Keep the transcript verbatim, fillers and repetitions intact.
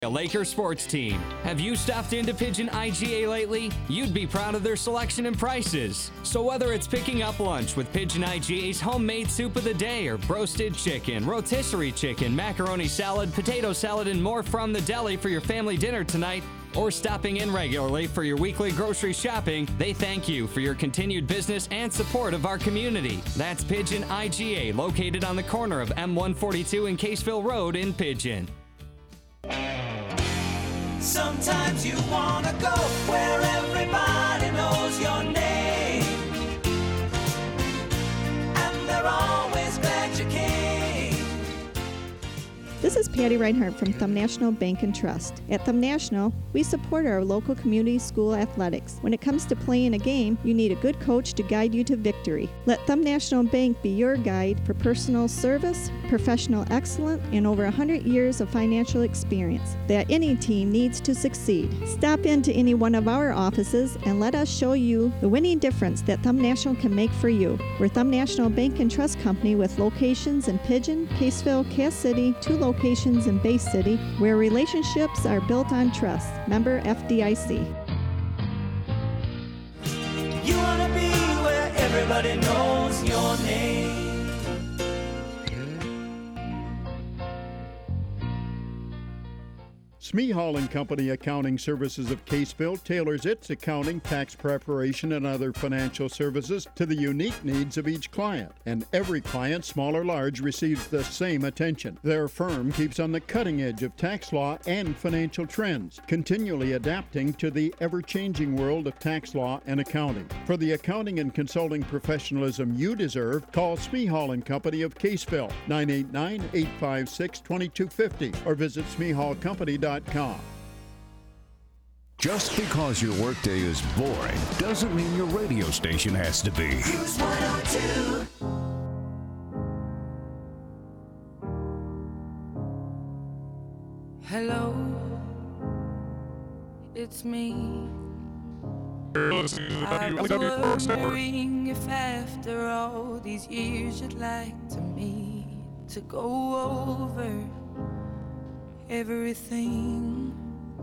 A Laker sports team. Have you stopped into Pigeon I G A lately? You'd be proud of their selection and prices. So whether it's picking up lunch with Pigeon I G A's homemade soup of the day or roasted chicken, rotisserie chicken, macaroni salad, potato salad, and more from the deli for your family dinner tonight, or stopping in regularly for your weekly grocery shopping, they thank you for your continued business and support of our community. That's Pigeon I G A, located on the corner of M one forty-two and Caseville Road in Pigeon. Sometimes you wanna go where everybody knows your name, and they're always glad you came. This is Patty Reinhardt from Thumb National Bank and Trust. At Thumb National, we support our local community school athletics. When it comes to playing a game, you need a good coach to guide you to victory. Let Thumb National Bank be your guide for personal service, professional excellence, and over one hundred years of financial experience that any team needs to succeed. Stop into any one of our offices and let us show you the winning difference that Thumb National can make for you. We're Thumb National Bank and Trust Company with locations in Pigeon, Caseville, Cass City, two locations in Bay City, where relationships are built on trust. Member F D I C. You wanna be where everybody knows your name. Smehall and Company Accounting Services of Caseville tailors its accounting, tax preparation, and other financial services to the unique needs of each client. And every client, small or large, receives the same attention. Their firm keeps on the cutting edge of tax law and financial trends, continually adapting to the ever-changing world of tax law and accounting. For the accounting and consulting professionalism you deserve, call Smehall and Company of Caseville, nine eight nine, eight five six, two two five zero, or visit smehall company dot com. Just because your workday is boring doesn't mean your radio station has to be. Cruise one oh two. Hello, it's me. I was wondering if after all these years you'd like to meet to go over everything.